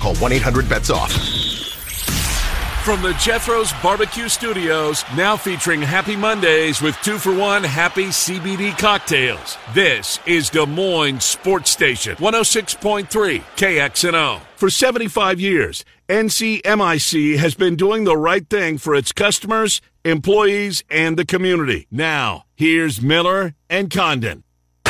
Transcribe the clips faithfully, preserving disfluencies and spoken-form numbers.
Call one eight hundred bets off. From the Jethro's Barbecue Studios, now featuring Happy Mondays with two for one Happy C B D cocktails. This is Des Moines Sports Station, one oh six point three K X N O. For seventy-five years, N C M I C has been doing the right thing for its customers, employees, and the community. Now, here's Miller and Condon.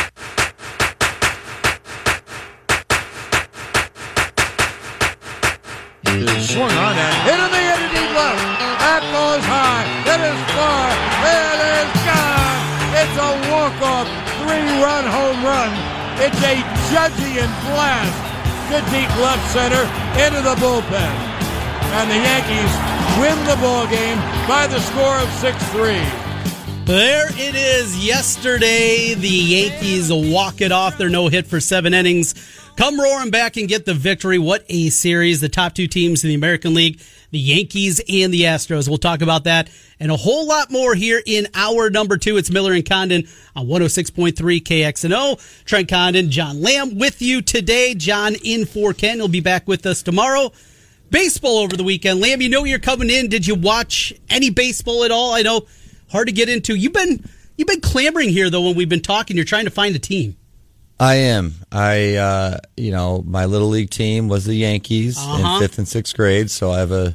Swung on that. Into the end of deep left. That goes high. It is far. It is gone. It's a walk-off three-run home run. It's a Judgian blast to deep left center into the bullpen. And the Yankees win the ball game by the score of six three. There it is. Yesterday, the Yankees walk it off. Their no hit for seven innings. Come roaring back and get the victory. What a series. The top two teams in the American League, the Yankees and the Astros. We'll talk about that and a whole lot more here in hour number two. It's Miller and Condon on one oh six point three K X N O. Trent Condon, John Lamb with you today. John in for Ken. He'll be back with us tomorrow. Baseball over the weekend. Lamb, you know you're coming in. Did you watch any baseball at all? I know, hard to get into. You've been you've been clamoring here, though, when we've been talking. You're trying to find a team. I am. I, uh, you know, my little league team was the Yankees uh-huh. in fifth and sixth grade, so I have a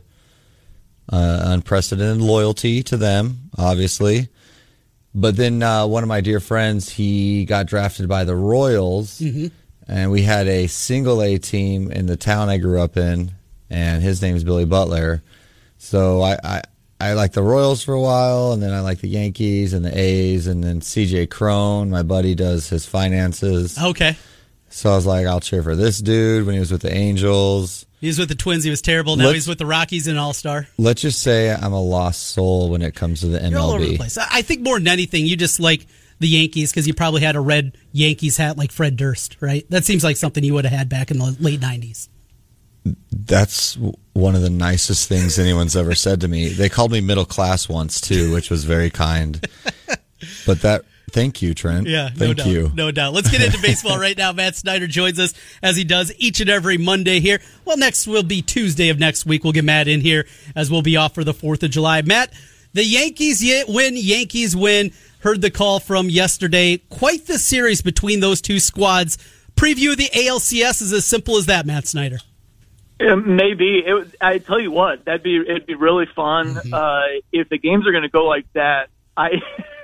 uh, unprecedented loyalty to them, obviously. But then uh, one of my dear friends, he got drafted by the Royals, mm-hmm. and we had a single A team in the town I grew up in, and his name is Billy Butler. So I, I I liked the Royals for a while, and then I liked the Yankees and the A's, and then C J Crone, my buddy, does his finances. Okay. So I was like, I'll cheer for this dude when he was with the Angels. He was with the Twins. He was terrible. Now let's, he's with the Rockies and All-Star. Let's just say I'm a lost soul when it comes to the M L B. You're all over the place. I think more than anything, you just like the Yankees because you probably had a red Yankees hat like Fred Durst, right? That seems like something you would have had back in the late nineties. That's one of the nicest things anyone's ever said to me. They called me middle class once, too, which was very kind. But that, thank you, Trent. Yeah, thank no doubt, you. No doubt. Let's get into baseball right now. Matt Snyder joins us as he does each and every Monday here. Well, next will be Tuesday of next week. We'll get Matt in here as we'll be off for the fourth of July. Matt, the Yankees win, Yankees win. Heard the call from yesterday. Quite the series between those two squads. Preview of the A L C S is as simple as that, Matt Snyder. Maybe. It, I tell you what, that'd be it'd be really fun mm-hmm. uh, if the games are going to go like that. I,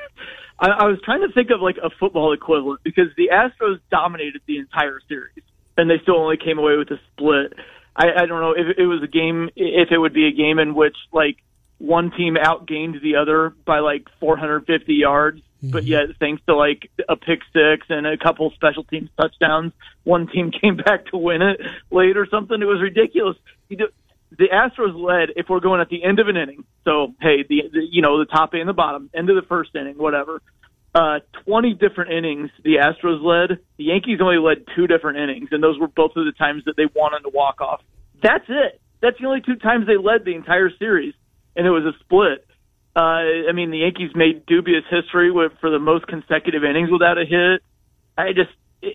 I I was trying to think of like a football equivalent because the Astros dominated the entire series and they still only came away with a split. I, I don't know if it was a game, if it would be a game in which like one team outgained the other by like four hundred fifty yards. Mm-hmm. But yet, thanks to like a pick six and a couple special teams touchdowns, one team came back to win it late or something. It was ridiculous. You know, the Astros led, if we're going at the end of an inning. So, hey, the, the you know the top and the bottom, end of the first inning, whatever. Uh, twenty different innings the Astros led. The Yankees only led two different innings, and those were both of the times that they won on the walk off. That's it. That's the only two times they led the entire series, and it was a split. Uh, I mean, the Yankees made dubious history with, for the most consecutive innings without a hit. I just,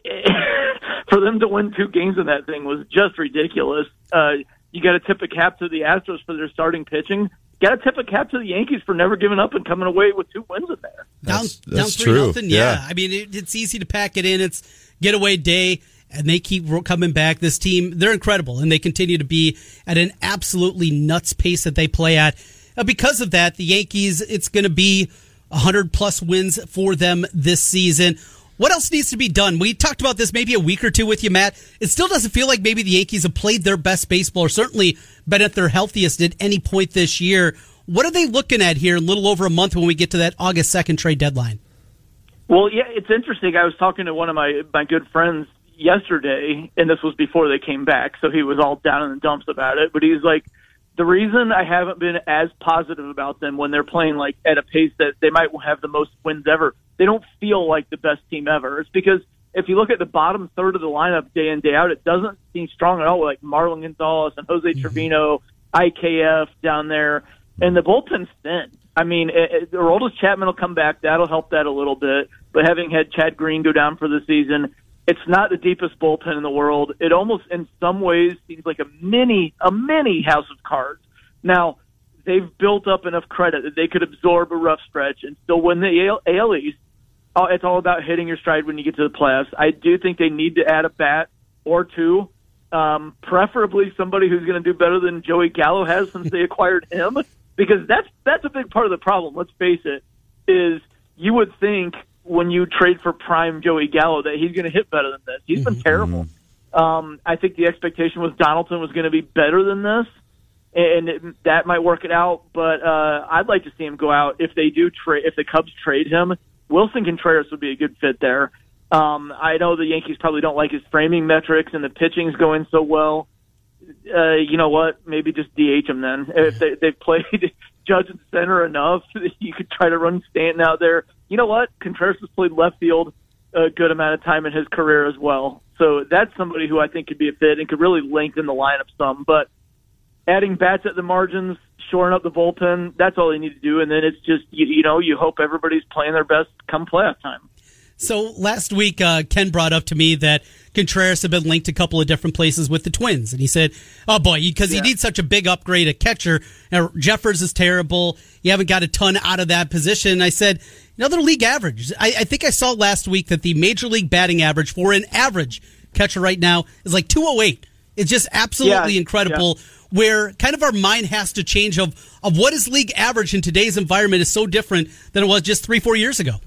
for them to win two games in that thing was just ridiculous. Uh, you got to tip a cap to the Astros for their starting pitching. Got to tip a cap to the Yankees for never giving up and coming away with two wins in there. That's, down, that's down three true. Nothing, yeah. yeah. I mean, it, it's easy to pack it in. It's getaway day. And they keep coming back. This team, they're incredible, and they continue to be at an absolutely nuts pace that they play at. Uh, because of that, the Yankees, it's going to be one hundred plus wins for them this season. What else needs to be done? We talked about this maybe a week or two with you, Matt. It still doesn't feel like maybe the Yankees have played their best baseball or certainly been at their healthiest at any point this year. What are they looking at here in a little over a month when we get to that August second trade deadline? Well, yeah, it's interesting. I was talking to one of my, my good friends yesterday, and this was before they came back, so he was all down in the dumps about it. But he's like, the reason I haven't been as positive about them when they're playing like at a pace that they might have the most wins ever, they don't feel like the best team ever. It's because if you look at the bottom third of the lineup day in, day out, it doesn't seem strong at all, like Marlon Gonzalez and Jose mm-hmm. Trevino, I K F down there, and the bullpen's thin. I mean, it, it, Aroldis Chapman will come back. That'll help that a little bit. But having had Chad Green go down for the season, It's not the deepest bullpen in the world. It almost, in some ways, seems like a mini, a mini house of cards. Now, they've built up enough credit that they could absorb a rough stretch and still win the A L East. It's all about hitting your stride when you get to the playoffs. I do think they need to add a bat or two, um, preferably somebody who's going to do better than Joey Gallo has since they acquired him, because that's that's a big part of the problem. Let's face it, is you would think when you trade for prime Joey Gallo that he's going to hit better than this. He's been terrible. Um, I think the expectation was Donaldson was going to be better than this, and it, that might work it out. But uh, I'd like to see him go out if they do trade. If the Cubs trade him, Wilson Contreras would be a good fit there. Um, I know the Yankees probably don't like his framing metrics, and the pitching's going so well. Uh, you know what? Maybe just D H him then. If they, they've played Judge and center enough, you could try to run Stanton out there. You know what? Contreras has played left field a good amount of time in his career as well. So that's somebody who I think could be a fit and could really lengthen the lineup some. But adding bats at the margins, shoring up the bullpen, that's all they need to do. And then it's just, you, you know, you hope everybody's playing their best come playoff time. So last week, uh, Ken brought up to me that Contreras had been linked a couple of different places with the Twins. And he said, oh, boy, because yeah. he needs such a big upgrade at catcher. Now, Jeffers is terrible. You haven't got a ton out of that position. I said, another league average. I, I think I saw last week that the major league batting average for an average catcher right now is like two oh eight. It's just absolutely yeah. incredible. Yeah. Where kind of our mind has to change of, of what is league average in today's environment is so different than it was just three, four years ago.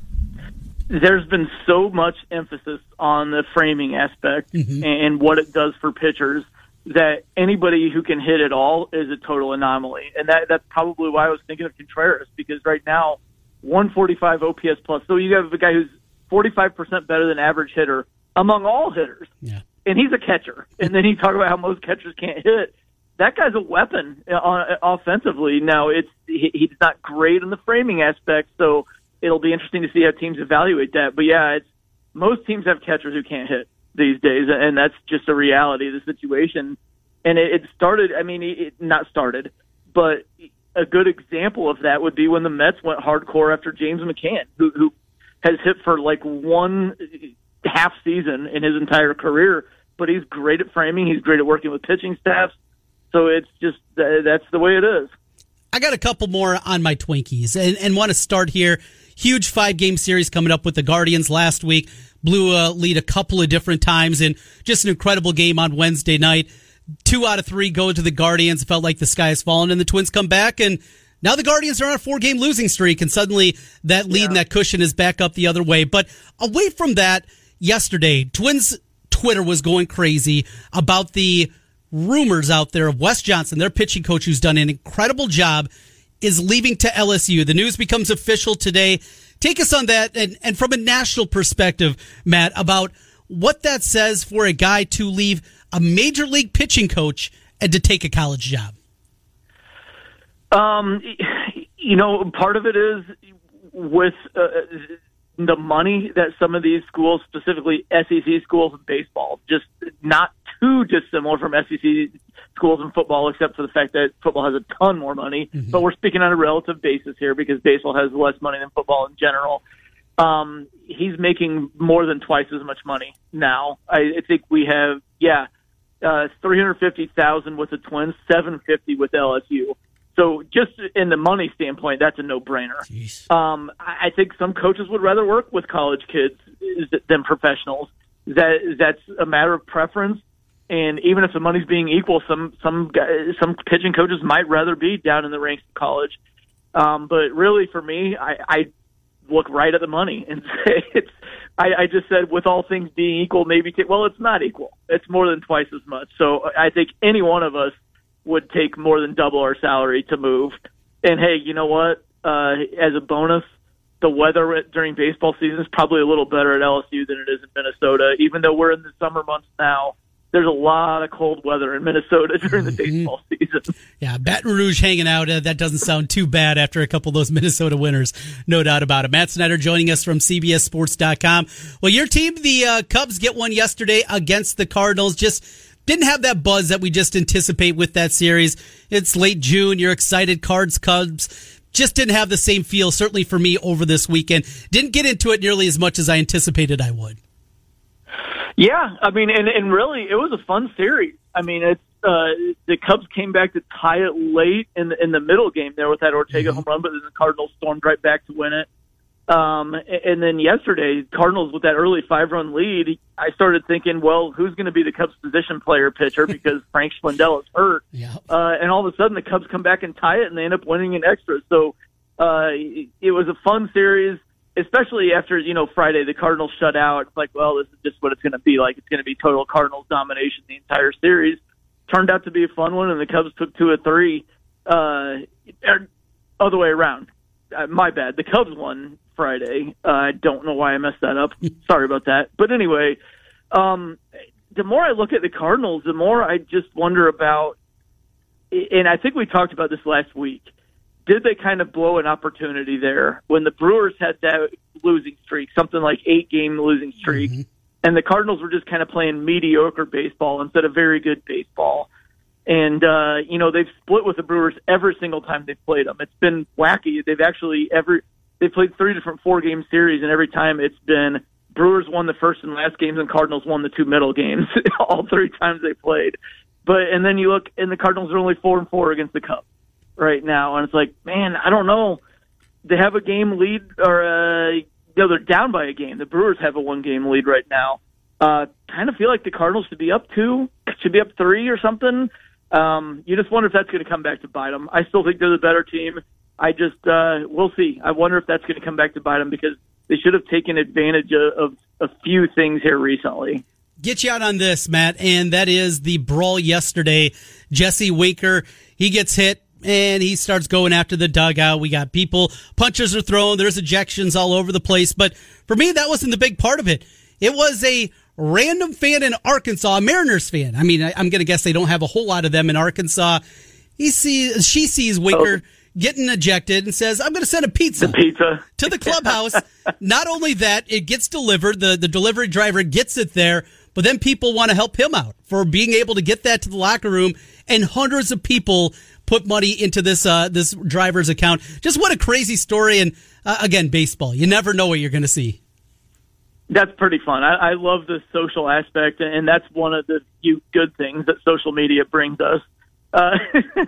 There's been so much emphasis on the framing aspect mm-hmm. and what it does for pitchers that anybody who can hit at all is a total anomaly. And that that's probably why I was thinking of Contreras, because right now, one forty-five O P S plus. So you have a guy who's forty-five percent better than average hitter among all hitters. Yeah. And he's a catcher. And then you talk about how most catchers can't hit. That guy's a weapon uh, offensively. Now, it's he, he's not great in the framing aspect, so it'll be interesting to see how teams evaluate that. But, yeah, it's most teams have catchers who can't hit these days, and that's just a reality of the situation. And it, it started, I mean, it not started, but a good example of that would be when the Mets went hardcore after James McCann, who, who has hit for like one half season in his entire career, but he's great at framing. He's great at working with pitching staffs. So it's just, that's the way it is. I got a couple more on my Twinkies and, and want to start here. Huge five-game series coming up with the Guardians last week. Blew a lead a couple of different times and just an incredible game on Wednesday night. Two out of three go to the Guardians. It felt like the sky has fallen, and the Twins come back, and now the Guardians are on a four-game losing streak, and suddenly that lead yeah. and that cushion is back up the other way. But away from that, yesterday, Twins Twitter was going crazy about the rumors out there of Wes Johnson, their pitching coach, who's done an incredible job, is leaving to L S U. The news becomes official today. Take us on that, and, and from a national perspective, Matt, about what that says for a guy to leave a major league pitching coach and to take a college job. Um, you know, part of it is with uh, the money that some of these schools, specifically S E C schools in baseball, just not too dissimilar from S E C schools in football, except for the fact that football has a ton more money. Mm-hmm. But we're speaking on a relative basis here because baseball has less money than football in general. Um, he's making more than twice as much money now. I, I think we have, yeah, uh, three hundred fifty thousand with the Twins, seven hundred fifty with L S U. So just in the money standpoint, that's a no-brainer. Um, I, I think some coaches would rather work with college kids than professionals. That that's a matter of preference. And even if the money's being equal, some some guys, some pitching coaches might rather be down in the ranks of college. Um, but really, for me, I, I look right at the money and say it's. I, I just said with all things being equal, maybe take, well, it's not equal. It's more than twice as much. So I think any one of us would take more than double our salary to move. And hey, you know what? Uh, as a bonus, the weather during baseball season is probably a little better at L S U than it is in Minnesota, even though we're in the summer months now. There's a lot of cold weather in Minnesota during the baseball season. Yeah, Baton Rouge hanging out. Uh, that doesn't sound too bad after a couple of those Minnesota winters. No doubt about it. Matt Snyder joining us from C B S Sports dot com. Well, your team, the uh, Cubs, get one yesterday against the Cardinals. Just didn't have that buzz that we just anticipate with that series. It's late June. You're excited. Cards, Cubs. Just didn't have the same feel, certainly for me, over this weekend. Didn't get into it nearly as much as I anticipated I would. Yeah, I mean, and, and really, it was a fun series. I mean, it's uh, the Cubs came back to tie it late in the, in the middle game there with that Ortega mm-hmm. home run, but then the Cardinals stormed right back to win it. Um, and then yesterday, Cardinals with that early five-run lead, I started thinking, well, who's going to be the Cubs' position player pitcher because Frank Schwindel is hurt. Yeah. Uh, and all of a sudden, the Cubs come back and tie it, and they end up winning in extras. So uh, it was a fun series, especially after, you know, Friday, the Cardinals shut out. It's like, well, this is just what it's going to be like. It's going to be total Cardinals domination the entire series. Turned out to be a fun one, and the Cubs took two of three. Uh, other way around. Uh, my bad. The Cubs won Friday. Uh, I don't know why I messed that up. Sorry about that. But anyway, um, the more I look at the Cardinals, the more I just wonder about, and I think we talked about this last week, did they kind of blow an opportunity there when the Brewers had that losing streak, something like eight-game losing streak, mm-hmm. and the Cardinals were just kind of playing mediocre baseball instead of very good baseball? And, uh, you know, they've split with the Brewers every single time they've played them. It's been wacky. They've actually every they've played three different four-game series, and every time it's been Brewers won the first and last games, and Cardinals won the two middle games all three times they played. But and then you look, and the Cardinals are only four and four against the Cubs right now, and it's like, man, I don't know. They have a game lead, or uh, you know, they're down by a game. The Brewers have a one-game lead right now. Uh, kind of feel like the Cardinals should be up two, should be up three or something. Um, you just wonder if that's going to come back to bite them. I still think they're the better team. I just, uh, we'll see. I wonder if that's going to come back to bite them because they should have taken advantage of, of a few things here recently. Get you out on this, Matt, and that is the brawl yesterday. Jesse Winker, he gets hit, and he starts going after the dugout. We got people, punches are thrown, there's ejections all over the place. But for me, that wasn't the big part of it. It was a random fan in Arkansas, a Mariners fan. I mean, I, I'm going to guess they don't have a whole lot of them in Arkansas. He sees, she sees Winker oh. getting ejected and says, I'm going to send a pizza, the pizza. to the clubhouse. Not only that, it gets delivered. The, the delivery driver gets it there, but then people want to help him out for being able to get that to the locker room. And hundreds of people put money into this uh, this driver's account. Just what a crazy story. And uh, again, baseball. You never know what you're going to see. That's pretty fun. I, I love the social aspect, and that's one of the few good things that social media brings us. Uh,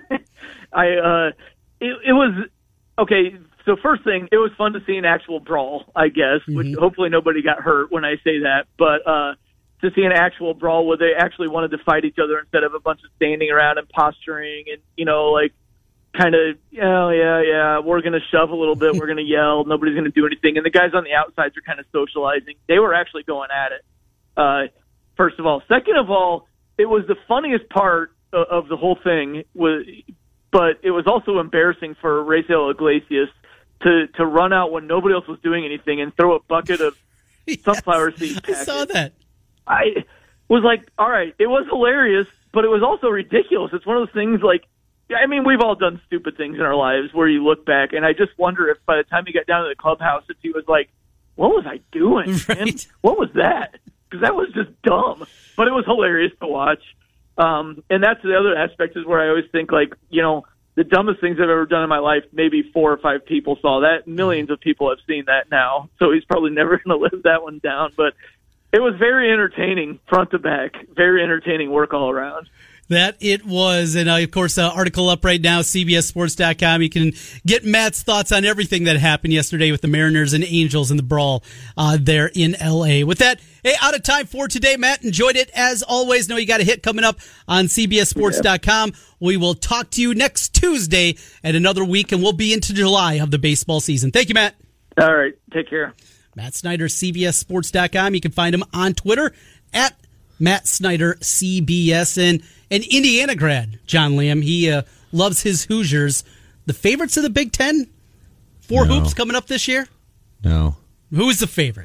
I uh, it, it was okay. So first thing, it was fun to see an actual brawl, I guess. Mm-hmm. Which hopefully nobody got hurt when I say that, but uh, to see an actual brawl where they actually wanted to fight each other instead of a bunch of standing around and posturing and you know like. Kind of, oh, yeah, yeah, we're going to shove a little bit, we're going to yell, nobody's going to do anything. And the guys on the outsides are kind of socializing. They were actually going at it, uh, first of all. Second of all, it was the funniest part of, of the whole thing, was, but it was also embarrassing for Raisel Iglesias to, to run out when nobody else was doing anything and throw a bucket of yes, sunflower seed packets. I saw that. I was like, all right, it was hilarious, but it was also ridiculous. It's one of those things like, I mean, we've all done stupid things in our lives where you look back, and I just wonder if by the time he got down to the clubhouse, if he was like, what was I doing? Right. Man? What was that? Because that was just dumb. But it was hilarious to watch. Um, and that's the other aspect is where I always think, like, you know, the dumbest things I've ever done in my life, maybe four or five people saw that. Millions of people have seen that now. So he's probably never going to live that one down. But it was very entertaining, front to back. Very entertaining work all around. That it was. And, uh, of course, uh, article up right now, C B S Sports dot com. You can get Matt's thoughts on everything that happened yesterday with the Mariners and Angels in the brawl uh, there in L A. With that, hey, out of time for today, Matt. Enjoyed it as always. Know you got a hit coming up on C B S Sports dot com. Yeah. We will talk to you next Tuesday at another week, and we'll be into July of the baseball season. Thank you, Matt. All right. Take care. Matt Snyder, C B S Sports dot com. You can find him on Twitter at Matt Snyder C B S. And an Indiana grad, John Lamb. He uh, loves his Hoosiers. The favorites of the Big Ten? Four no. hoops coming up this year? No. Who is the favorite?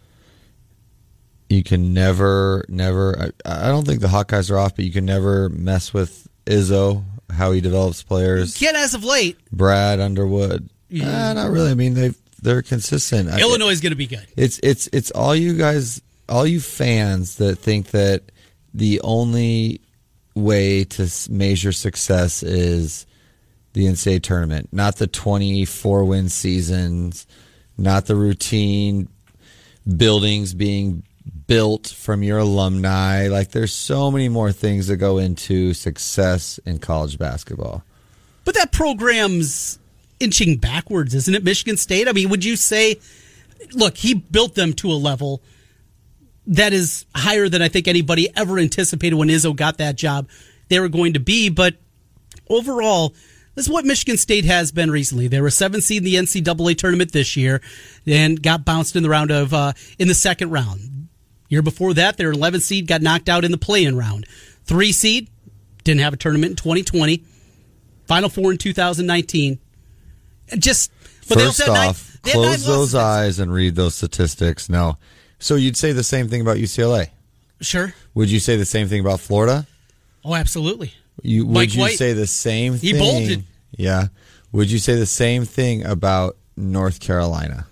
You can never, never. I, I don't think the Hawkeyes are off, but you can never mess with Izzo, how he develops players. Yet as of late. Brad Underwood. Yeah. Uh, not really. I mean, they they're consistent. Illinois is going to be good. It's it's it's all you guys, all you fans that think that the only way to measure success is the N C double A tournament, not the twenty-four win seasons, not the routine buildings being built from your alumni. Like, there's so many more things that go into success in college basketball. But that program's inching backwards, isn't it, Michigan State? I mean, would you say, look, he built them to a level that is higher than I think anybody ever anticipated when Izzo got that job they were going to be. But overall, this is what Michigan State has been recently. They were a seventh seed in the N C double A tournament this year and got bounced in the round of uh, in the second round. Year before that, they were eleventh seed, got knocked out in the play-in round. Three seed, didn't have a tournament in twenty twenty. Final four in two thousand nineteen. And just but First they nine, off, they close those eyes and read those statistics. No. So you'd say the same thing about U C L A? Sure. Would you say the same thing about Florida? Oh, absolutely. You, would Mike you White, say the same thing? He bolted. Yeah. Would you say the same thing about North Carolina?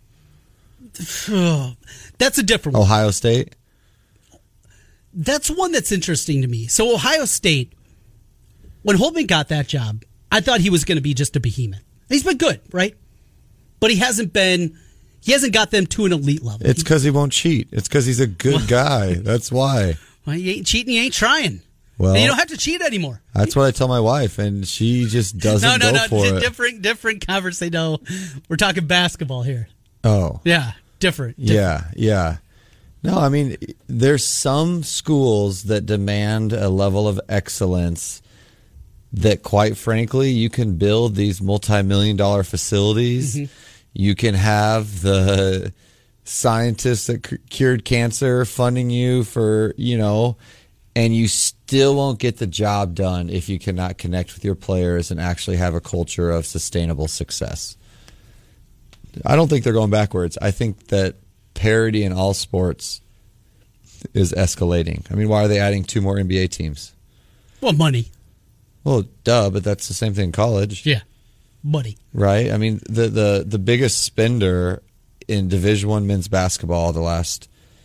That's a different one. Ohio State? That's one that's interesting to me. So Ohio State, when Holtman got that job, I thought he was going to be just a behemoth. He's been good, right? But he hasn't been, he hasn't got them to an elite level. It's because he won't cheat. It's because he's a good guy. That's why. Well, you ain't cheating, you ain't trying. Well, and you don't have to cheat anymore. That's what I tell my wife, and she just doesn't no, no, go no, for no, it. different, different conversation. No, we're talking basketball here. Oh. Yeah, different, different. Yeah, yeah. No, I mean, there's some schools that demand a level of excellence that, quite frankly, you can build these multi-million dollar facilities. Mm-hmm. You can have the scientists that c- cured cancer funding you for, you know, and you still won't get the job done if you cannot connect with your players and actually have a culture of sustainable success. I don't think they're going backwards. I think that parity in all sports is escalating. I mean, why are they adding two more N B A teams? Well, money. Well, duh, but that's the same thing in college. Yeah, money. Right? I mean, the the, the biggest spender in Division One men's basketball the last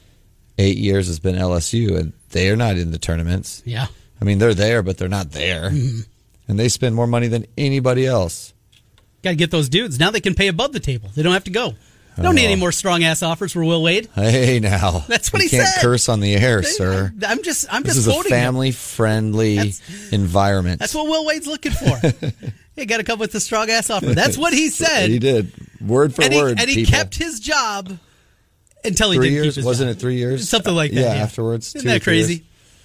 eight years has been L S U, and they are not in the tournaments. Yeah. I mean, they're there, but they're not there. Mm-hmm. And they spend more money than anybody else. Got to get those dudes. Now they can pay above the table. They don't have to go. They don't oh. need any more strong-ass offers for Will Wade. Hey, now. That's what you he can't said. curse on the air, sir. I'm just I'm this just is a family-friendly that's, environment. That's what Will Wade's looking for. He got to come with a strong-ass offer. That's what he said. He did. Word for and word, he, And he people. kept his job until he three didn't years? keep his Wasn't job. it three years? Something like that. Yeah, yeah. afterwards. Isn't two that crazy?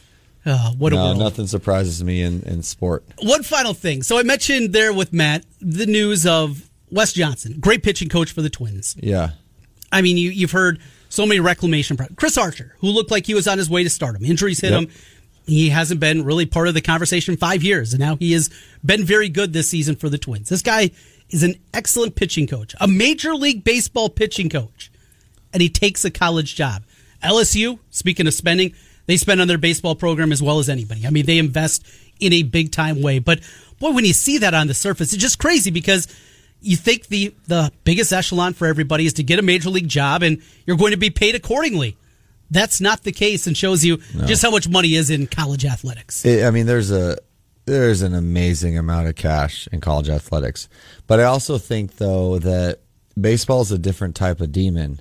Oh, what a no, world. nothing surprises me in, in sport. One final thing. So I mentioned there with Matt the news of Wes Johnson, great pitching coach for the Twins. Yeah. I mean, you, you've heard so many reclamation projects. Chris Archer, who looked like he was on his way to stardom. Injuries hit yep. him. He hasn't been really part of the conversation in five years, and now he has been very good this season for the Twins. This guy is an excellent pitching coach, a Major League Baseball pitching coach, and he takes a college job. L S U, speaking of spending, they spend on their baseball program as well as anybody. I mean, they invest in a big-time way. But, boy, when you see that on the surface, it's just crazy because you think the, the biggest echelon for everybody is to get a major league job and you're going to be paid accordingly. That's not the case and shows you no. just how much money is in college athletics. It, I mean, there's a there's an amazing amount of cash in college athletics. But I also think, though, that baseball is a different type of demon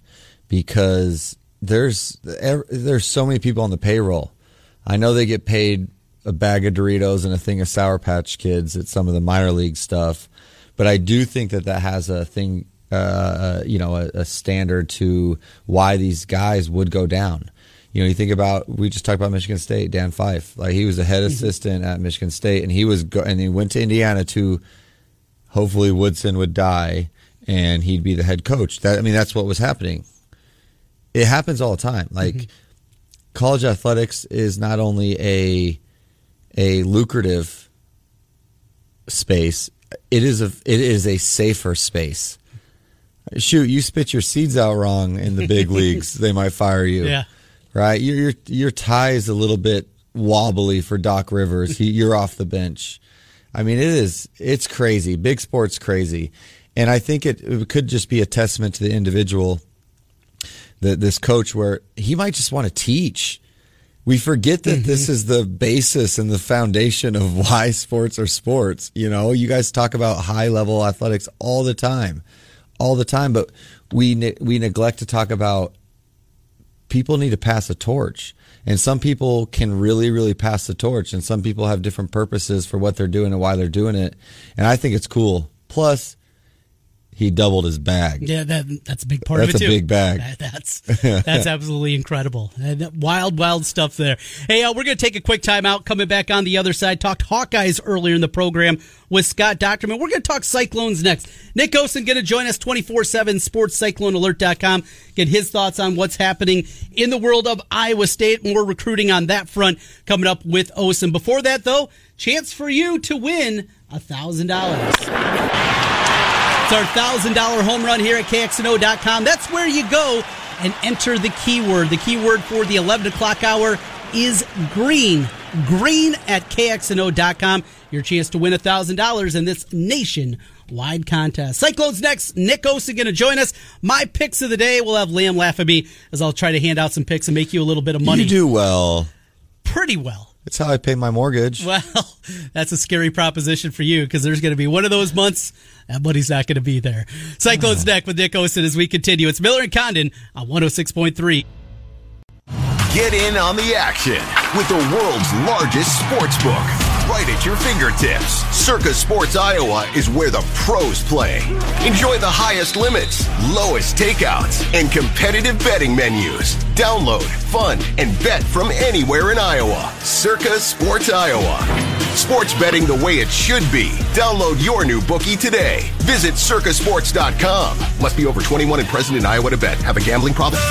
because there's there's so many people on the payroll. I know they get paid a bag of Doritos and a thing of Sour Patch Kids at some of the minor league stuff. But I do think that that has a thing, uh, you know, a, a standard to why these guys would go down. You know, you think about, we just talked about Michigan State, Dan Fife. Like, he was a head assistant at Michigan State, and he was go- and he went to Indiana to hopefully Woodson would die and he'd be the head coach. That I mean, that's what was happening. It happens all the time. Like, mm-hmm. college athletics is not only a a lucrative space. It is a it is a safer space. Shoot, you spit your seeds out wrong in the big leagues, they might fire you. Yeah, right. Your your your tie is a little bit wobbly for Doc Rivers. He, you're off the bench. I mean, it is it's crazy. Big sport's crazy, and I think it, it could just be a testament to the individual, that this coach, where he might just want to teach. We forget that this is the basis and the foundation of why sports are sports. You know, you guys talk about high-level athletics all the time, all the time, but we ne- we neglect to talk about people need to pass a torch. And some people can really, really pass the torch, and some people have different purposes for what they're doing and why they're doing it. And I think it's cool. Plus, he doubled his bag. Yeah, that, that's a big part that's of it, too. That's a big bag. That, that's that's absolutely incredible. Wild, wild stuff there. Hey, uh, we're going to take a quick time out. Coming back on the other side, talked Hawkeyes earlier in the program with Scott Docterman. We're going to talk Cyclones next. Nick Osen going to join us twenty-four seven, sports cyclone alert dot com. Get his thoughts on what's happening in the world of Iowa State. More recruiting on that front coming up with Osen. Before that, though, chance for you to win one thousand dollars. It's our one thousand dollars home run here at K X N O dot com. That's where you go and enter the keyword. The keyword for the eleven o'clock hour is green. Green at K X N O dot com. Your chance to win one thousand dollars in this nationwide contest. Cyclones next. Nick Osen going to join us. My picks of the day. We'll have Liam laugh at me as I'll try to hand out some picks and make you a little bit of money. You do well. Pretty well. That's how I pay my mortgage. Well, that's a scary proposition for you because there's going to be one of those months that money's not going to be there. Cyclones oh. next with Nick Osen as we continue. It's Miller and Condon on one oh six point three. Get in on the action with the world's largest sports book right at your fingertips. Circa Sports Iowa is where the pros play. Enjoy the highest limits, lowest takeouts, and competitive betting menus. Download, fund, and bet from anywhere in Iowa. Circa Sports Iowa. Sports betting the way it should be. Download your new bookie today. Visit circa sports dot com. Must be over twenty-one and present in Iowa to bet. Have a gambling problem?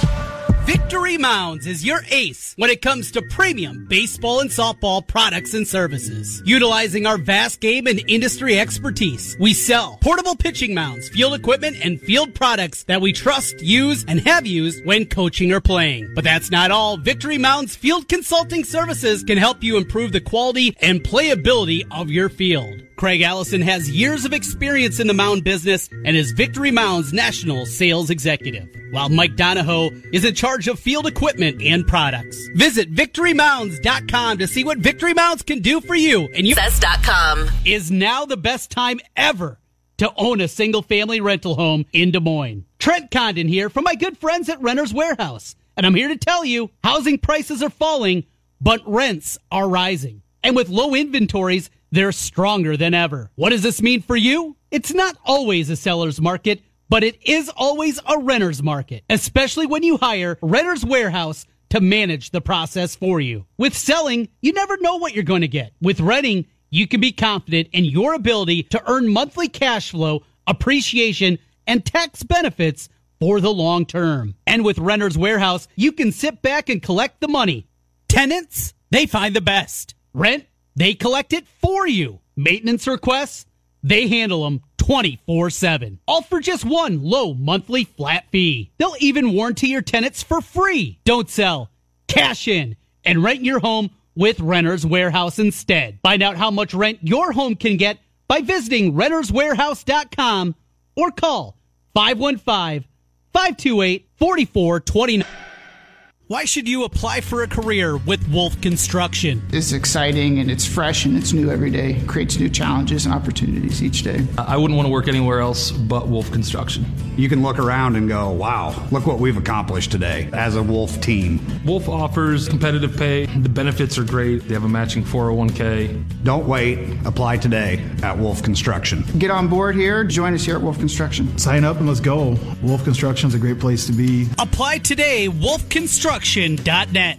Victory Mounds is your ace when it comes to premium baseball and softball products and services. Utilizing our vast game and industry expertise, we sell portable pitching mounds, field equipment, and field products that we trust, use, and have used when coaching or playing. But that's not all. Victory Mounds Field Consulting Services can help you improve the quality and playability of your field. Craig Allison has years of experience in the mound business and is Victory Mounds National Sales Executive, while Mike Donahoe is in charge of field equipment and products. Visit victory mounds dot com to see what Victory Mounds can do for you. And you dot com is now the best time ever to own a single-family rental home in Des Moines. Trent Condon here from my good friends at Renters Warehouse. And I'm here to tell you, housing prices are falling, but rents are rising. And with low inventories, they're stronger than ever. What does this mean for you? It's not always a seller's market, but it is always a renter's market, especially when you hire Renters Warehouse to manage the process for you. With selling, you never know what you're going to get. With renting, you can be confident in your ability to earn monthly cash flow, appreciation, and tax benefits for the long term. And with Renters Warehouse, you can sit back and collect the money. Tenants, they find the best. Rent, they collect it for you. Maintenance requests, they handle them twenty-four seven. All for just one low monthly flat fee. They'll even warranty your tenants for free. Don't sell. Cash in and rent your home with Renters Warehouse instead. Find out how much rent your home can get by visiting renters warehouse dot com or call five one five, five two eight, four four two nine. Why should you apply for a career with Wolf Construction? It's exciting and it's fresh and it's new every day. It creates new challenges and opportunities each day. I wouldn't want to work anywhere else but Wolf Construction. You can look around and go, wow, look what we've accomplished today as a Wolf team. Wolf offers competitive pay. The benefits are great. They have a matching four oh one k. Don't wait. Apply today at Wolf Construction. Get on board here. Join us here at Wolf Construction. Sign up and let's go. Wolf Construction is a great place to be. Apply today, wolf construction dot net.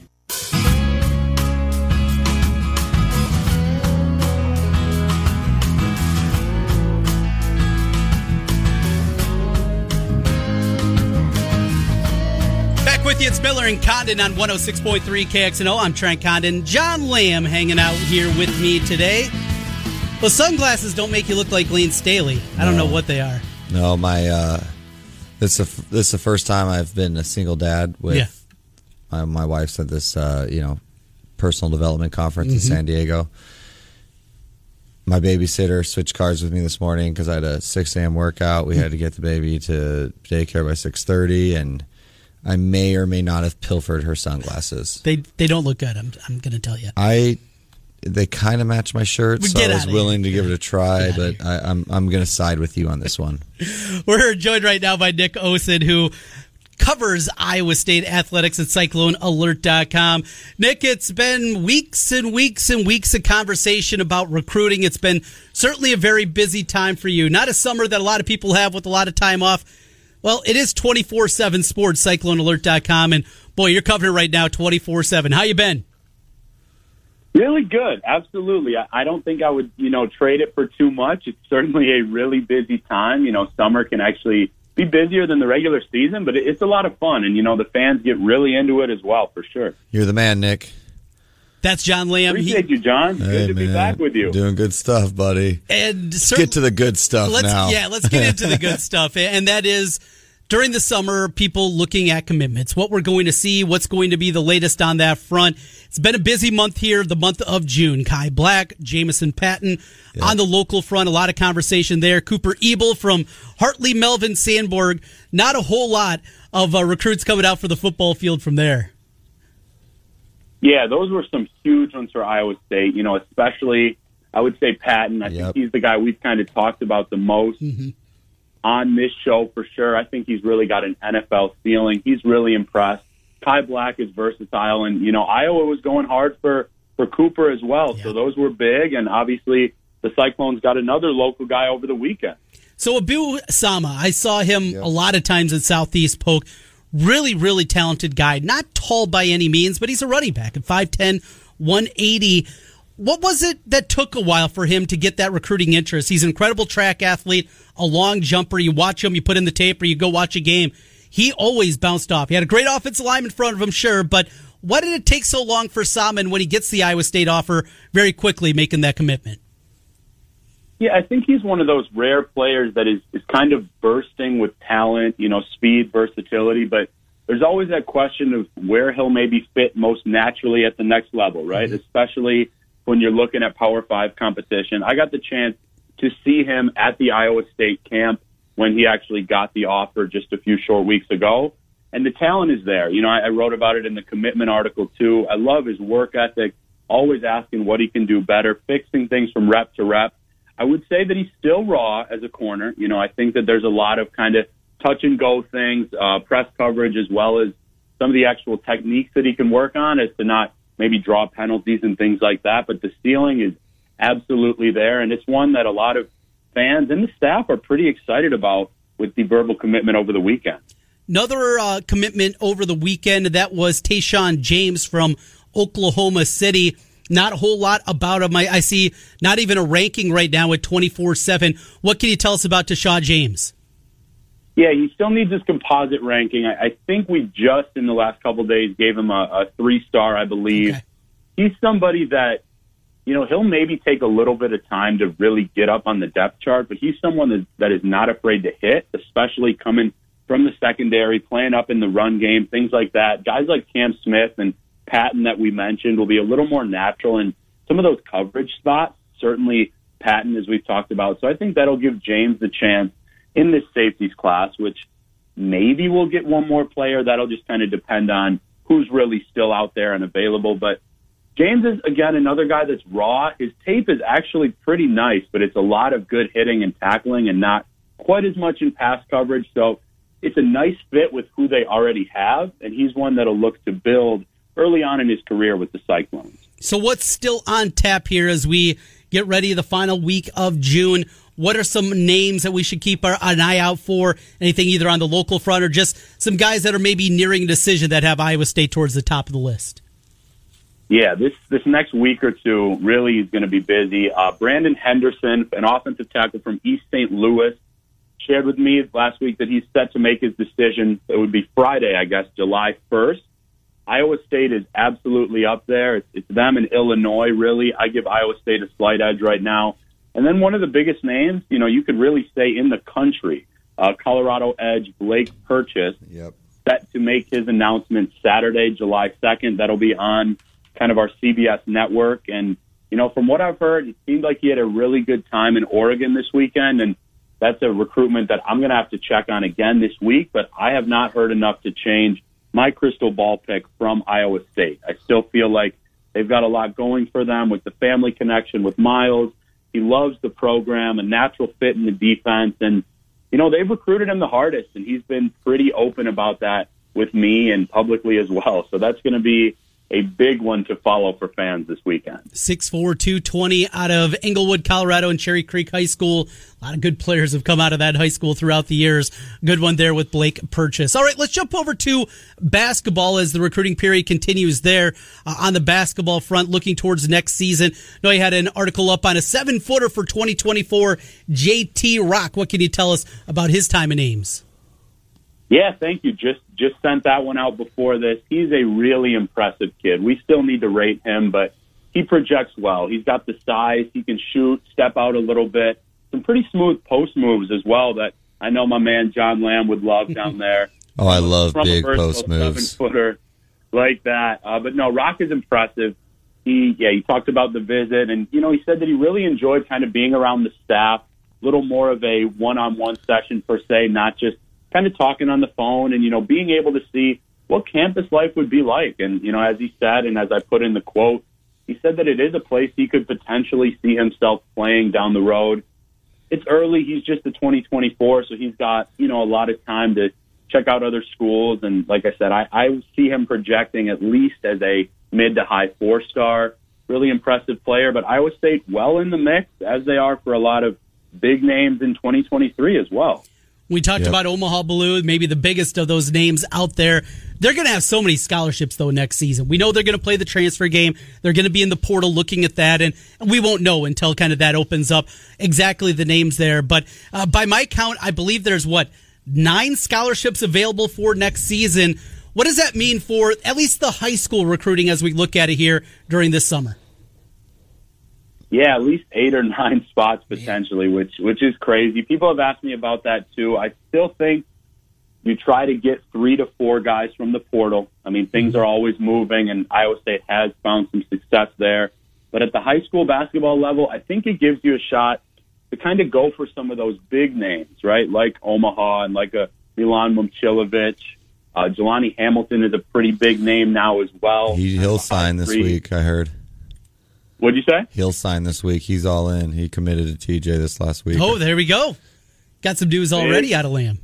Back with you, it's Miller and Condon on one oh six point three K X N O. I'm Trent Condon. John Lamb hanging out here with me today. Well, sunglasses don't make you look like Lane Staley. I don't no. know what they are. No, my uh, this is the, this is the first time I've been a single dad with. Yeah. My, my wife's at this, uh, you know, personal development conference mm-hmm. in San Diego. My babysitter switched cars with me this morning because I had a six a.m. workout. We had to get the baby to daycare by six thirty, and I may or may not have pilfered her sunglasses. They they don't look good, I'm, I'm going to tell you. I They kind of match my shirt, so I was willing to give it a try, but I, I'm, I'm going to side with you on this one. We're joined right now by Nick Osen, who covers Iowa State athletics at Cyclone Alert dot com. Nick, it's been weeks and weeks and weeks of conversation about recruiting. It's been certainly a very busy time for you. Not a summer that a lot of people have with a lot of time off. Well, it is twenty-four seven Sports, Cyclone Alert dot com, and boy, you're covering it right now twenty-four seven. How you been? Really good. Absolutely. I, I don't think I would, you know, trade it for too much. It's certainly a really busy time. You know, summer can actually be busier than the regular season, but it, it's a lot of fun. And, you know, the fans get really into it as well, for sure. You're the man, Nick. That's John Lamb. Appreciate he, you, John. Hey, good to man. be back with you. Doing good stuff, buddy. And let's get to the good stuff let's, now. Yeah, let's get into the good stuff. And that is, during the summer, people looking at commitments, what we're going to see, what's going to be the latest on that front. It's been a busy month here, the month of June. Kai Black, Jamison Patton yeah. on the local front, a lot of conversation there. Cooper Ebel from Hartley, Melvin Sandborg. Not a whole lot of uh, recruits coming out for the football field from there. Yeah, those were some huge ones for Iowa State, you know, especially, I would say, Patton. I yep. think he's the guy we've kind of talked about the most. Mm-hmm. On this show, for sure. I think he's really got an N F L ceiling. He's really impressed. Kai Black is versatile, and, you know, Iowa was going hard for, for Cooper as well. Yeah. So those were big, and obviously the Cyclones got another local guy over the weekend. So Abu Sama, I saw him yep. a lot of times at Southeast Polk. Really, really talented guy. Not tall by any means, but he's a running back at five ten, one eighty. What was it that took a while for him to get that recruiting interest? He's an incredible track athlete, a long jumper. You watch him, you put in the tape, or you go watch a game. He always bounced off. He had a great offensive line in front of him, sure, but why did it take so long for Salmon when he gets the Iowa State offer very quickly making that commitment? Yeah, I think he's one of those rare players that is, is kind of bursting with talent, you know, speed, versatility, but there's always that question of where he'll maybe fit most naturally at the next level, right? Mm-hmm. Especially when you're looking at Power Five competition. I got the chance to see him at the Iowa State camp when he actually got the offer just a few short weeks ago. And the talent is there. You know, I, I wrote about it in the commitment article too. I love his work ethic, always asking what he can do better, fixing things from rep to rep. I would say that he's still raw as a corner. You know, I think that there's a lot of kind of touch and go things, uh, press coverage, as well as some of the actual techniques that he can work on as to not maybe draw penalties and things like that. But the ceiling is absolutely there, and it's one that a lot of fans and the staff are pretty excited about with the verbal commitment over the weekend. Another uh, commitment over the weekend, that was Tayshawn James from Oklahoma City. Not a whole lot about him. I, I see not even a ranking right now at twenty-four seven. What can you tell us about Tayshawn James? Yeah, he still needs his composite ranking. I, I think we just, in the last couple of days, gave him a, a three-star, I believe. Okay. He's somebody that, you know, he'll maybe take a little bit of time to really get up on the depth chart, but he's someone that, that is not afraid to hit, especially coming from the secondary, playing up in the run game, things like that. Guys like Cam Smith and Patton that we mentioned will be a little more natural in some of those coverage spots, certainly Patton, as we've talked about. So I think that'll give James the chance in this safeties class, which maybe we'll get one more player. That'll just kind of depend on who's really still out there and available. But James is, again, another guy that's raw. His tape is actually pretty nice, but it's a lot of good hitting and tackling and not quite as much in pass coverage. So it's a nice fit with who they already have, and he's one that'll look to build early on in his career with the Cyclones. So what's still on tap here as we get ready the final week of June? What are some names that we should keep our, an eye out for? Anything either on the local front or just some guys that are maybe nearing a decision that have Iowa State towards the top of the list? Yeah, this this next week or two really is going to be busy. Uh, Brandon Henderson, an offensive tackle from East Saint Louis, shared with me last week that he's set to make his decision. It would be Friday, I guess, July first. Iowa State is absolutely up there. It's, it's them and Illinois, really. I give Iowa State a slight edge right now. And then one of the biggest names, you know, you could really say in the country, uh, Colorado edge Blake Purchase, yep. set to make his announcement Saturday, July second. That'll be on kind of our C B S network. And, you know, from what I've heard, it seemed like he had a really good time in Oregon this weekend. And that's a recruitment that I'm going to have to check on again this week. But I have not heard enough to change my crystal ball pick from Iowa State. I still feel like they've got a lot going for them with the family connection with Miles. He loves the program, a natural fit in the defense. And, you know, they've recruited him the hardest, and he's been pretty open about that with me and publicly as well. So that's going to be a big one to follow for fans this weekend. six four, two twenty out of Englewood, Colorado, and Cherry Creek High School. A lot of good players have come out of that high school throughout the years. Good one there with Blake Purchase. All right, let's jump over to basketball as the recruiting period continues there uh, on the basketball front, looking towards next season. I know you had an article up on a seven-footer for twenty twenty-four, J T Rock. What can you tell us about his time in Ames? Yeah, thank you. Just just sent that one out before this. He's a really impressive kid. We still need to rate him, but he projects well. He's got the size. He can shoot, step out a little bit. Some pretty smooth post moves as well that I know my man John Lamb would love down there. Oh, I love From big a post moves. Seven-footer like that. Uh, but no, Rock is impressive. He, yeah, he talked about the visit, and, you know, he said that he really enjoyed kind of being around the staff, a little more of a one-on-one session per se, not just kind of talking on the phone and, you know, being able to see what campus life would be like. And, you know, as he said, and as I put in the quote, he said that it is a place he could potentially see himself playing down the road. It's early. He's just a twenty twenty-four, so he's got, you know, a lot of time to check out other schools. And like I said, I, I see him projecting at least as a mid to high four-star, really impressive player. But Iowa State well in the mix, as they are for a lot of big names in twenty twenty-three as well. We talked yep. about Omaha Blue, maybe the biggest of those names out there. They're going to have so many scholarships, though, next season. We know they're going to play the transfer game. They're going to be in the portal looking at that, and we won't know until kind of that opens up exactly the names there. But uh, by my count, I believe there's, what, nine scholarships available for next season. What does that mean for at least the high school recruiting as we look at it here during this summer? Yeah, at least eight or nine spots potentially, which which is crazy. People have asked me about that too. I still think you try to get three to four guys from the portal. I mean, things are always moving, and Iowa State has found some success there. But at the high school basketball level, I think it gives you a shot to kind of go for some of those big names, right? Like Omaha and like a Milan Momcilovic. Uh, Jelani Hamilton is a pretty big name now as well. He, he'll sign this week, I heard. What'd you say? He'll sign this week. He's all in. He committed to T J this last week. Oh, there we go. Got some news already big, out of Lamb.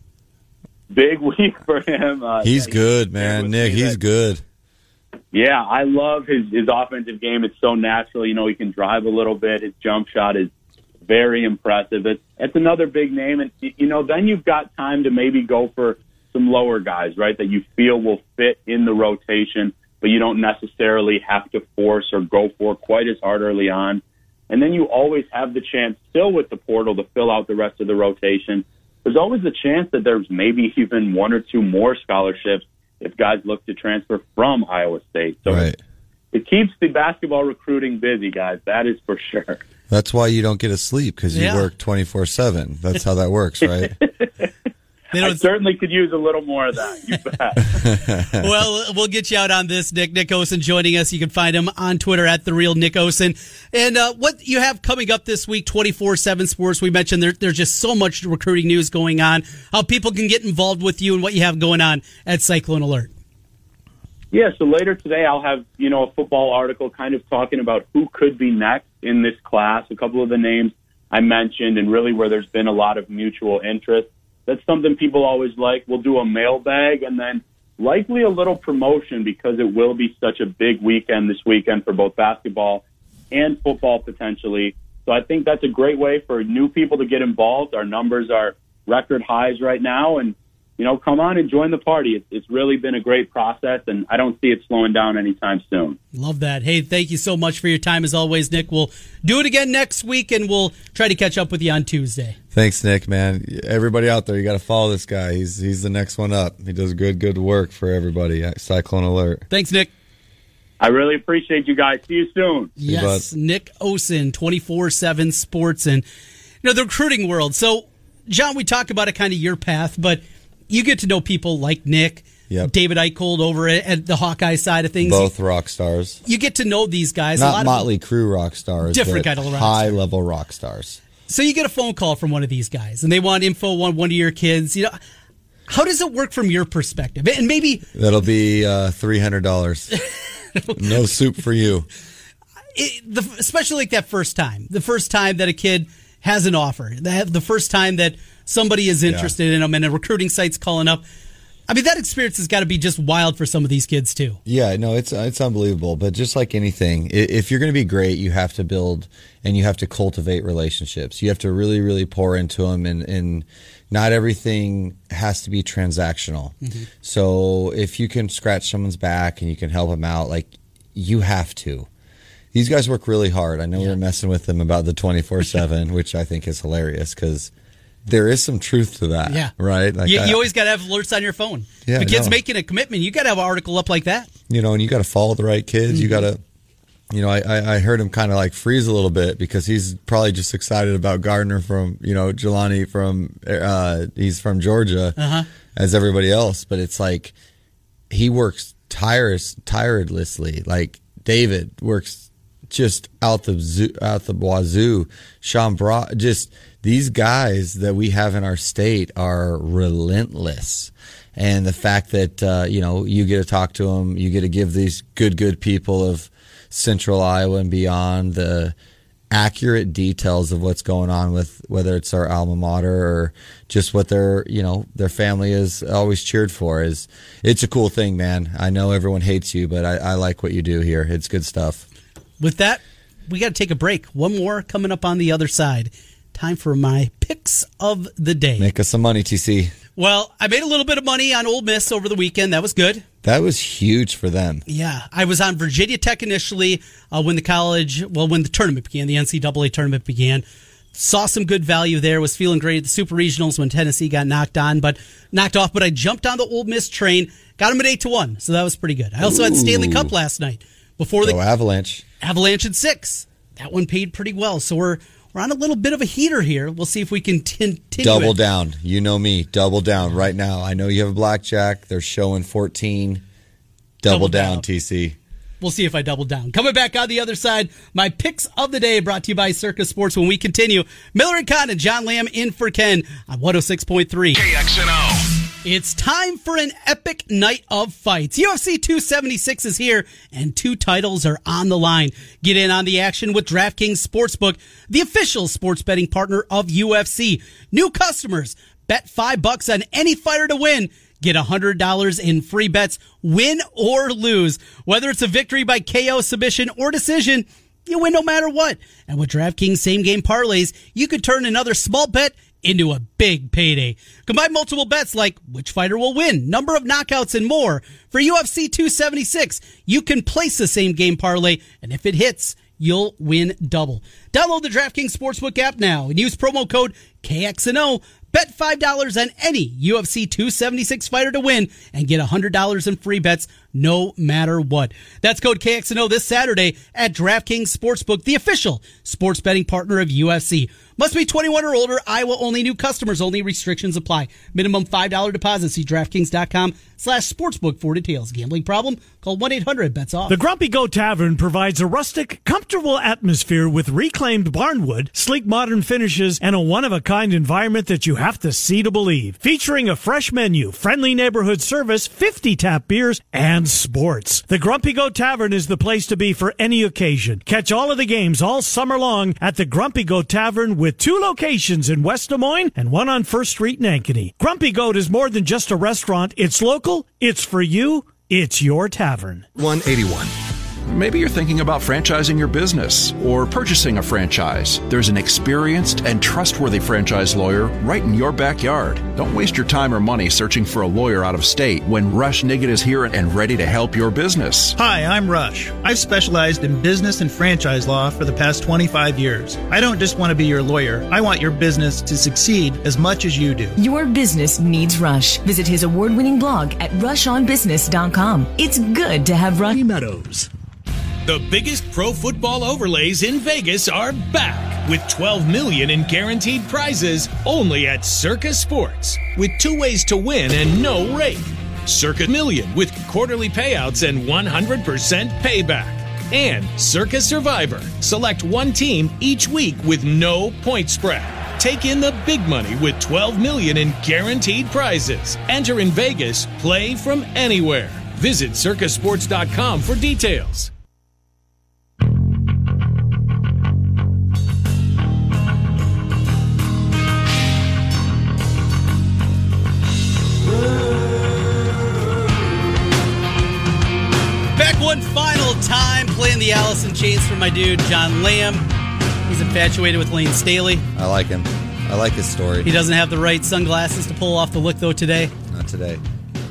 Big week for him. Uh, he's yeah, good, man. Nick, he's that, good. Yeah, I love his, his offensive game. It's so natural. You know, he can drive a little bit. His jump shot is very impressive. It's, it's another big name. And, you know, then you've got time to maybe go for some lower guys, right, that you feel will fit in the rotation, but you don't necessarily have to force or go for quite as hard early on. And then you always have the chance still with the portal to fill out the rest of the rotation. There's always a chance that there's maybe even one or two more scholarships if guys look to transfer from Iowa State. So right. it keeps the basketball recruiting busy, guys. That is for sure. That's why you don't get to sleep, because you yeah. work twenty-four seven. That's how that works, right? They I certainly could use a little more of that. You bet. Well, we'll get you out on this, Nick. Nick Osen joining us. You can find him on Twitter at The Real Nick Osen. And uh, what you have coming up this week, twenty-four seven Sports, we mentioned there, there's just so much recruiting news going on, how people can get involved with you and what you have going on at Cyclone Alert. Yeah, so later today I'll have, you know, a football article kind of talking about who could be next in this class, a couple of the names I mentioned, and really where there's been a lot of mutual interest. That's something people always like. We'll do a mailbag and then likely a little promotion because it will be such a big weekend this weekend for both basketball and football potentially. So I think that's a great way for new people to get involved. Our numbers are record highs right now, and, you know, come on and join the party. It's, it's really been a great process, and I don't see it slowing down anytime soon. Love that. Hey, thank you so much for your time as always, Nick. We'll do it again next week, and we'll try to catch up with you on Tuesday. Thanks, Nick, man. Everybody out there, you got to follow this guy. He's he's the next one up. He does good, good work for everybody at Cyclone Alert. Thanks, Nick. I really appreciate you guys. See you soon. Yes, you, Nick Osen, twenty-four seven Sports, and, you know, the recruiting world. So, John, we talk about it kind of your path, but you get to know people like Nick, yep. David Eicholt over at the Hawkeye side of things. Both rock stars. You get to know these guys. Not a lot Motley of Crue rock stars, different kind of rock high-level rock stars. So you get a phone call from one of these guys, and they want info on one of your kids. You know, how does it work from your perspective? And maybe that'll be uh, three hundred dollars. No soup for you. It, the, especially like that first time, the first time that a kid has an offer, the, the first time that somebody is interested yeah. in them and a recruiting site's calling up. I mean, that experience has got to be just wild for some of these kids too. Yeah, no, it's it's unbelievable. But just like anything, if you're going to be great, you have to build and you have to cultivate relationships. You have to really, really pour into them, and, and not everything has to be transactional. Mm-hmm. So if you can scratch someone's back and you can help them out, like you have to. These guys work really hard. I know yeah. we were messing with them about the twenty-four seven, which I think is hilarious because there is some truth to that, yeah. right? Like you, I, you always got to have alerts on your phone. Yeah, the kid's no. making a commitment. You got to have an article up like that. You know, and you got to follow the right kids. Mm-hmm. You got to, you know, I, I heard him kind of like freeze a little bit because he's probably just excited about Gardner from, you know, Jelani from, uh, he's from Georgia, uh-huh. as everybody else. But it's like he works tireless, tirelessly. Like David works just out the zoo, out the wazoo. Sean Bra, just these guys that we have in our state are relentless. And the fact that, uh, you know, you get to talk to them, you get to give these good, good people of Central Iowa and beyond the accurate details of what's going on with whether it's our alma mater or just what their, you know, their family is always cheered for. Is it's a cool thing, man. I know everyone hates you, but I, I like what you do here. It's good stuff. With that, we got to take a break. One more coming up on the other side. Time for my picks of the day. Make us some money, T C. Well, I made a little bit of money on Ole Miss over the weekend. That was good. That was huge for them. Yeah. I was on Virginia Tech initially uh, when the college, well, when the tournament began, the N C double A tournament began. Saw some good value there. Was feeling great at the Super Regionals when Tennessee got knocked on, but knocked off. But I jumped on the Ole Miss train, got them at eight to one, so that was pretty good. I also Ooh. had Stanley Cup last night before the Go Avalanche. Avalanche at six. That one paid pretty well. So we're we're on a little bit of a heater here. We'll see if we can continue. Double it. down. You know me. Double down right now. I know you have a blackjack. They're showing fourteen. Double, double down, down, T C. We'll see if I double down. Coming back on the other side, my picks of the day brought to you by Circa Sports. When we continue, Miller and Con and John Lamb in for Ken on one oh six point three. K X N O. It's time for an epic night of fights. U F C two seventy-six is here, and two titles are on the line. Get in on the action with DraftKings Sportsbook, the official sports betting partner of U F C. New customers, bet five bucks on any fighter to win. Get one hundred dollars in free bets, win or lose. Whether it's a victory by K O, submission, or decision, you win no matter what. And with DraftKings same-game parlays, you could turn another small bet into a big payday. Combine multiple bets like which fighter will win, number of knockouts, and more. For U F C two seventy-six, you can place the same game parlay, and if it hits, you'll win double. Download the DraftKings Sportsbook app now and use promo code K X N O. Bet five dollars on any U F C two seventy-six fighter to win and get one hundred dollars in free bets no matter what. That's code K X N O this Saturday at DraftKings Sportsbook, the official sports betting partner of U F C. Must be twenty-one or older. Iowa only. New customers only. Restrictions apply. Minimum five dollars deposit. See DraftKings.com slash sportsbook for details. Gambling problem? Call one eight hundred bets off. The Grumpy Goat Tavern provides a rustic, comfortable atmosphere with reclaimed barnwood, sleek modern finishes, and a one-of-a-kind environment that you have to see to believe. Featuring a fresh menu, friendly neighborhood service, fifty tap beers, and sports. The Grumpy Goat Tavern is the place to be for any occasion. Catch all of the games all summer long at the Grumpy Goat Tavern with two locations in West Des Moines and one on First Street in Ankeny. Grumpy Goat is more than just a restaurant. It's local, it's for you, it's your tavern. one eighty-one. Maybe you're thinking about franchising your business or purchasing a franchise. There's an experienced and trustworthy franchise lawyer right in your backyard. Don't waste your time or money searching for a lawyer out of state when Rush Niggett is here and ready to help your business. Hi, I'm Rush. I've specialized in business and franchise law for the past twenty-five years. I don't just want to be your lawyer. I want your business to succeed as much as you do. Your business needs Rush. Visit his award-winning blog at rush on business dot com. It's good to have Rush Meadows. The biggest pro football overlays in Vegas are back with twelve million dollars in guaranteed prizes only at Circa Sports. With two ways to win and no rake. Circa Million with quarterly payouts and one hundred percent payback. And Circa Survivor. Select one team each week with no point spread. Take in the big money with twelve million dollars in guaranteed prizes. Enter in Vegas. Play from anywhere. Visit circa sports dot com for details. in the Alice in Chains for my dude, John Lamb. He's infatuated with Lane Staley. I like him. I like his story. He doesn't have the right sunglasses to pull off the look, though, today. Not today.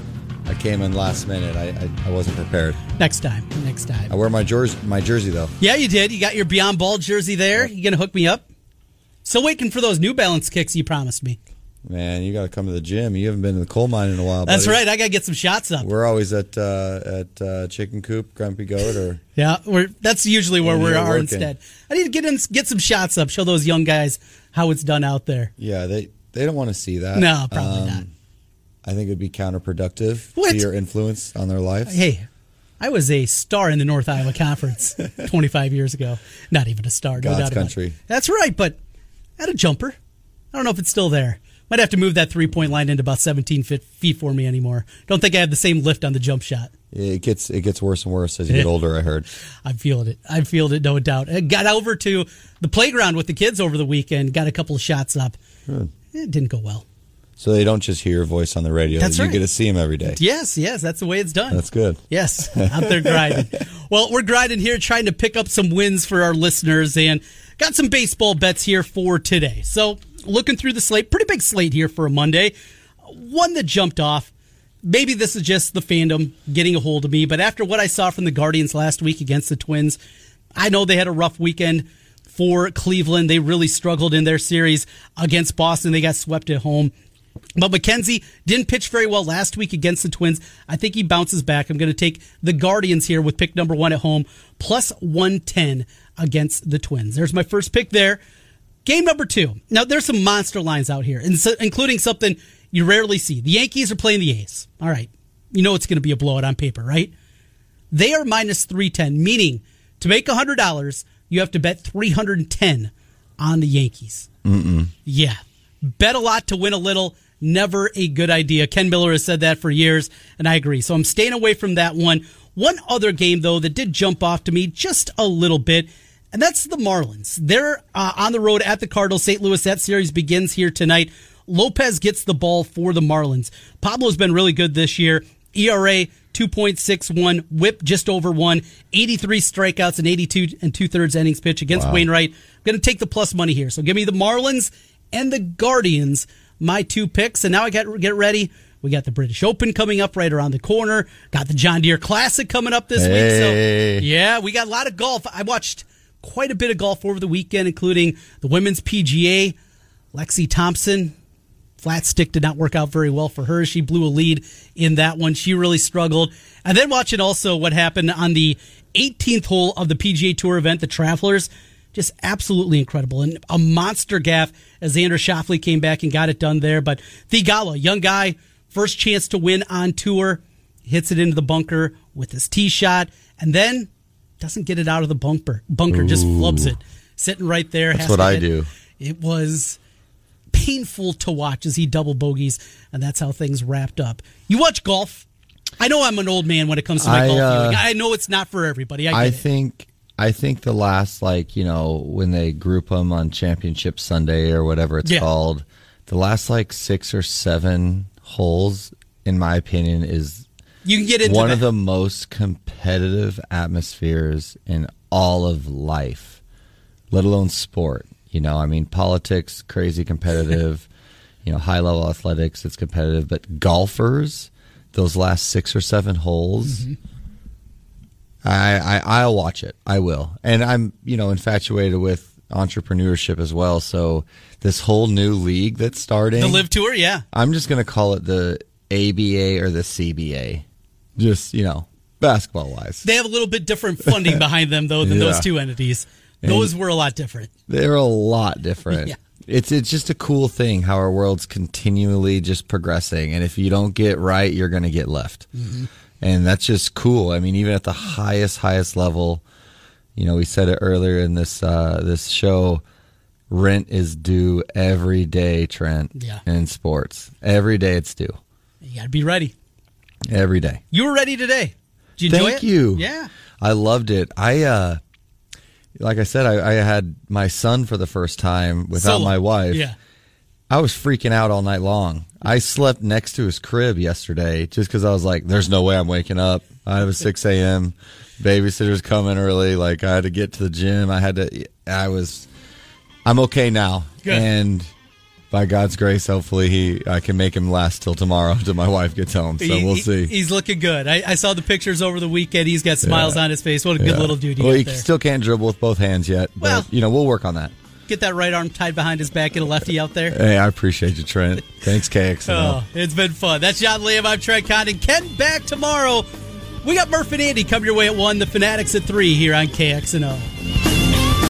I came in last minute. I, I I wasn't prepared. Next time. Next time. I wear my jersey, my jersey though. Yeah, you did. You got your Beyond Ball jersey there. You going to hook me up? Still waiting for those New Balance kicks you promised me. Man, you got to come to the gym. You haven't been to the coal mine in a while. That's buddy. right. I got to get some shots up. We're always at uh, at uh, Chicken Coop, Grumpy Goat, or yeah. We're that's usually where we are working. instead. I need to get in, get some shots up. Show those young guys how it's done out there. Yeah, they they don't want to see that. No, probably um, not. I think it'd be counterproductive What? to your influence on their lives. Hey, I was a star in the North Iowa Conference twenty-five years ago. Not even a star, no God's doubt about country. it. That's right, but I had a jumper. I don't know if it's still there. Might have to move that three-point line into about seventeen feet for me anymore. Don't think I have the same lift on the jump shot. It gets it gets worse and worse as you get older, I heard. I'm feeling it. I'm feeling it, no doubt. I got over to the playground with the kids over the weekend, got a couple of shots up. Good. It didn't go well. So they don't just hear your voice on the radio. That's you right. get to see them every day. Yes, yes, that's the way it's done. That's good. Yes, out there grinding. Well, we're grinding here, trying to pick up some wins for our listeners, and got some baseball bets here for today. So, looking through the slate, pretty big slate here for a Monday. One that jumped off. Maybe this is just the fandom getting a hold of me, but after what I saw from the Guardians last week against the Twins, I know they had a rough weekend for Cleveland. They really struggled in their series against Boston. They got swept at home. But McKenzie didn't pitch very well last week against the Twins. I think he bounces back. I'm going to take the Guardians here with pick number one at home, plus one ten against the Twins. There's my first pick there. Game number two. Now, there's some monster lines out here, including something you rarely see. The Yankees are playing the A's. All right. You know it's going to be a blowout on paper, right? They are minus three ten, meaning to make one hundred dollars, you have to bet three hundred ten on the Yankees. Mm-mm. Yeah. Bet a lot to win a little. Never a good idea. Ken Miller has said that for years, and I agree. So I'm staying away from that one. One other game, though, that did jump off to me just a little bit, and that's the Marlins. They're uh, on the road at the Cardinals, Saint Louis. That series begins here tonight. Lopez gets the ball for the Marlins. Pablo's been really good this year. E R A two point six one, whip just over one, eighty-three strikeouts and eighty-two and two-thirds innings pitch against Wow. Wainwright. I'm going to take the plus money here. So give me the Marlins and the Guardians, my two picks. And now I got get ready. We got the British Open coming up right around the corner. Got the John Deere Classic coming up this Hey. week. So yeah, we got a lot of golf. I watched quite a bit of golf over the weekend, including the Women's P G A. Lexi Thompson, flat stick did not work out very well for her. She blew a lead in that one. She really struggled. And then watching also what happened on the eighteenth hole of the P G A Tour event, the Travelers. Just absolutely incredible. And a monster gaff as Xander Schauffele came back and got it done there. But Theegala, young guy, first chance to win on tour, hits it into the bunker with his tee shot, and then doesn't get it out of the bunker. Bunker just flubs it. Sitting right there. That's has what to I hit. do. It was painful to watch as he double bogeys, and that's how things wrapped up. You watch golf? I know I'm an old man when it comes to my I, golf uh, viewing. I know it's not for everybody. I, get I it. think I think the last, like, you know, when they group them on Championship Sunday or whatever it's Yeah. called, the last like six or seven holes, in my opinion, is You can get into one that. of the most competitive atmospheres in all of life, let alone sport. You know, I mean, politics, crazy competitive, you know, high level athletics, it's competitive, but golfers, those last six or seven holes, Mm-hmm. I, I I'll watch it. I will, and I'm you know infatuated with entrepreneurship as well. So this whole new league that's starting, The Live Tour, yeah. I'm just going to call it the A B A or the C B A, just you know basketball wise. They have a little bit different funding behind them, though, than Yeah. those two entities. And Those were a lot different. They're a lot different. Yeah. It's it's just a cool thing how our world's continually just progressing, and if you don't get right, you're going to get left. Mm-hmm. And that's just cool. I mean, even at the highest, highest level, you know, we said it earlier in this uh, this show, rent is due every day, Trent, Yeah. in sports. Every day it's due. You got to be ready. Every day. You were ready today. Did you enjoy Thank it? you. Yeah. I loved it. I, uh, like I said, I, I had my son for the first time without Solo. my wife. Yeah. I was freaking out all night long. I slept next to his crib yesterday just because I was like, there's no way I'm waking up. I have a six a.m. babysitter's coming early. Like, I had to get to the gym. I had to, I was, I'm okay now. Good. And by God's grace, hopefully he, I can make him last till tomorrow till my wife gets home. So He- we'll he- see. He's looking good. I, I saw the pictures over the weekend. He's got smiles Yeah. on his face. What a good Yeah. little dude he Well, got he there. still can't dribble with both hands yet. But, Well- you know, we'll work on that. Get that right arm tied behind his back. Get a lefty out there. Hey, I appreciate you, Trent. Thanks, K X N O. Oh, it's been fun. That's John Liam. I'm Trent Condon. Ken back tomorrow. We got Murph and Andy come your way at one. The Fanatics at three here on K X N O.